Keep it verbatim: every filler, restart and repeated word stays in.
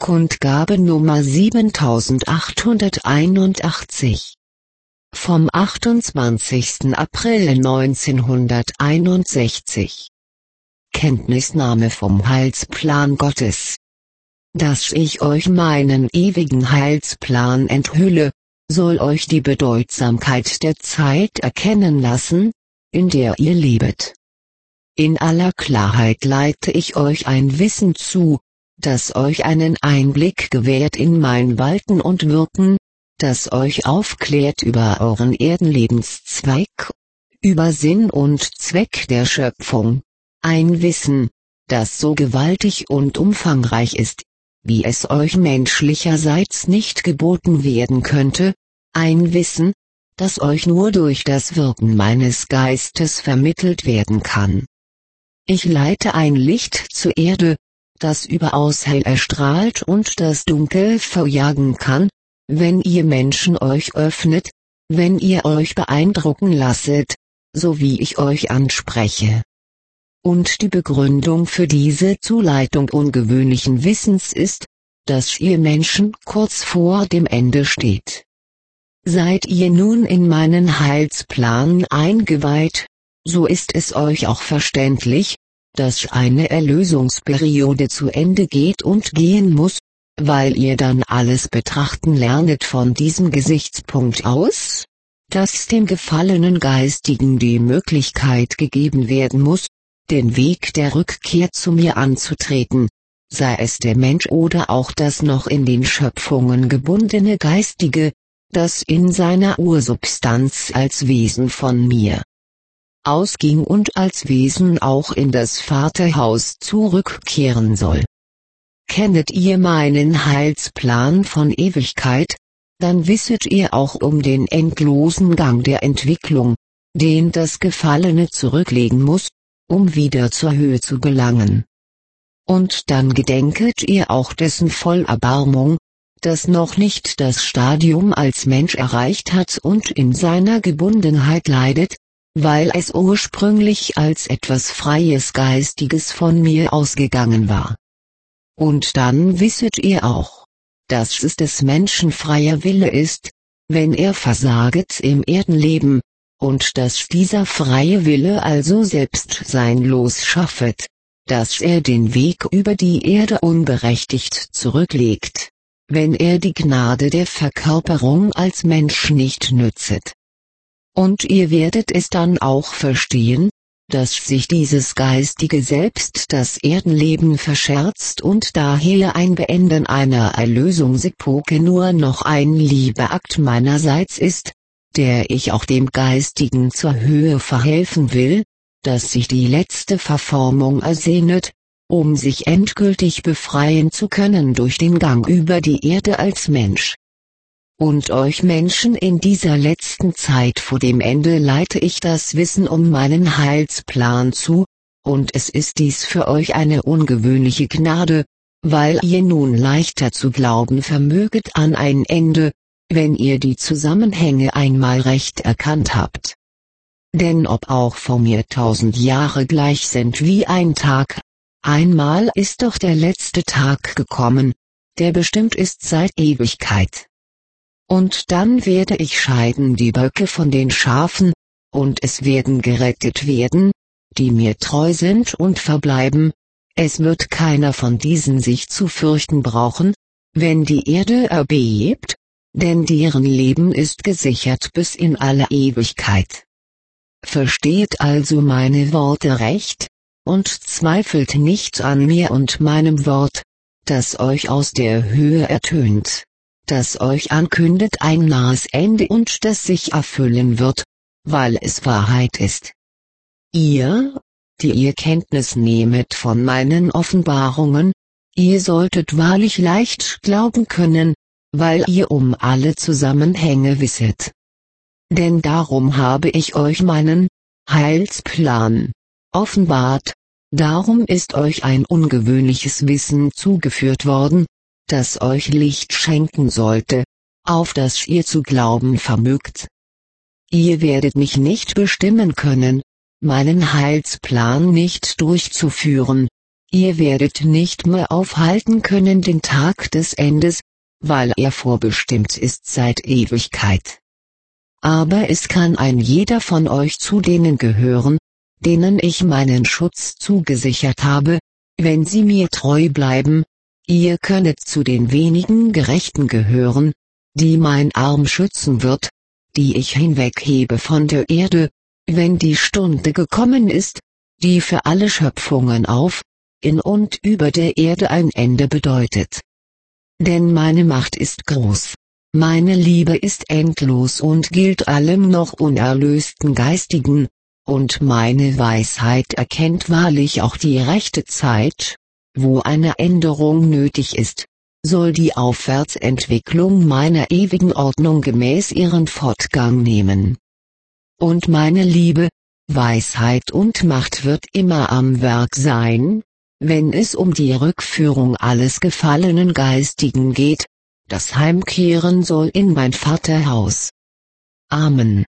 Kundgabe Nummer siebentausendachthunderteinundachtzig. Vom achtundzwanzigsten April neunzehnhunderteinundsechzig. Kenntnisnahme vom Heilsplan Gottes. Dass ich euch meinen ewigen Heilsplan enthülle, soll euch die Bedeutsamkeit der Zeit erkennen lassen, in der ihr lebet. In aller Klarheit leite ich euch ein Wissen zu, das euch einen Einblick gewährt in mein Walten und Wirken, das euch aufklärt über euren Erdenlebenszweck, über Sinn und Zweck der Schöpfung, ein Wissen, das so gewaltig und umfangreich ist, wie es euch menschlicherseits nicht geboten werden könnte, ein Wissen, das euch nur durch das Wirken meines Geistes vermittelt werden kann. Ich leite ein Licht zur Erde, das überaus hell erstrahlt und das Dunkel verjagen kann, wenn ihr Menschen euch öffnet, wenn ihr euch beeindrucken lasset, so wie ich euch anspreche. Und die Begründung für diese Zuleitung ungewöhnlichen Wissens ist, dass ihr Menschen kurz vor dem Ende steht. Seid ihr nun in meinen Heilsplan eingeweiht, so ist es euch auch verständlich, dass eine Erlösungsperiode zu Ende geht und gehen muss, weil ihr dann alles betrachten lernet von diesem Gesichtspunkt aus, dass dem gefallenen Geistigen die Möglichkeit gegeben werden muss, den Weg der Rückkehr zu mir anzutreten, sei es der Mensch oder auch das noch in den Schöpfungen gebundene Geistige, das in seiner Ursubstanz als Wesen von mir ausging und als Wesen auch in das Vaterhaus zurückkehren soll. Kennet ihr meinen Heilsplan von Ewigkeit, dann wisset ihr auch um den endlosen Gang der Entwicklung, den das Gefallene zurücklegen muss, um wieder zur Höhe zu gelangen. Und dann gedenket ihr auch dessen Vollerbarmung, das noch nicht das Stadium als Mensch erreicht hat und in seiner Gebundenheit leidet, weil es ursprünglich als etwas Freies Geistiges von mir ausgegangen war. Und dann wisset ihr auch, dass es des Menschen freier Wille ist, wenn er versaget im Erdenleben, und dass dieser freie Wille also selbst sein Los schaffet, dass er den Weg über die Erde unberechtigt zurücklegt, wenn er die Gnade der Verkörperung als Mensch nicht nützet. Und ihr werdet es dann auch verstehen, dass sich dieses geistige Selbst das Erdenleben verscherzt und daher ein Beenden einer Erlösungsepoke nur noch ein Liebeakt meinerseits ist, der ich auch dem Geistigen zur Höhe verhelfen will, dass sich die letzte Verformung ersehnet, um sich endgültig befreien zu können durch den Gang über die Erde als Mensch. Und euch Menschen in dieser letzten Zeit vor dem Ende leite ich das Wissen um meinen Heilsplan zu, und es ist dies für euch eine ungewöhnliche Gnade, weil ihr nun leichter zu glauben vermöget an ein Ende, wenn ihr die Zusammenhänge einmal recht erkannt habt. Denn ob auch vor mir tausend Jahre gleich sind wie ein Tag, einmal ist doch der letzte Tag gekommen, der bestimmt ist seit Ewigkeit. Und dann werde ich scheiden die Böcke von den Schafen, und es werden gerettet werden, die mir treu sind und verbleiben, es wird keiner von diesen sich zu fürchten brauchen, wenn die Erde erbebt, denn deren Leben ist gesichert bis in alle Ewigkeit. Versteht also meine Worte recht, und zweifelt nicht an mir und meinem Wort, das euch aus der Höhe ertönt, das euch ankündet ein nahes Ende und das sich erfüllen wird, weil es Wahrheit ist. Ihr, die ihr Kenntnis nehmet von meinen Offenbarungen, ihr solltet wahrlich leicht glauben können, weil ihr um alle Zusammenhänge wisset. Denn darum habe ich euch meinen Heilsplan offenbart, darum ist euch ein ungewöhnliches Wissen zugeführt worden, das euch Licht schenken sollte, auf das ihr zu glauben vermögt. Ihr werdet mich nicht bestimmen können, meinen Heilsplan nicht durchzuführen, Ihr werdet nicht mehr aufhalten können den Tag des Endes, weil er vorbestimmt ist seit Ewigkeit. Aber es kann ein jeder von euch zu denen gehören, denen ich meinen Schutz zugesichert habe, wenn sie mir treu bleiben. Ihr könnet zu den wenigen Gerechten gehören, die mein Arm schützen wird, die ich hinweghebe von der Erde, wenn die Stunde gekommen ist, die für alle Schöpfungen auf, in und über der Erde ein Ende bedeutet. Denn meine Macht ist groß, meine Liebe ist endlos und gilt allem noch unerlösten Geistigen, und meine Weisheit erkennt wahrlich auch die rechte Zeit, wo eine Änderung nötig ist, soll die Aufwärtsentwicklung meiner ewigen Ordnung gemäß ihren Fortgang nehmen. Und meine Liebe, Weisheit und Macht wird immer am Werk sein, wenn es um die Rückführung alles gefallenen Geistigen geht, das heimkehren soll in mein Vaterhaus. Amen.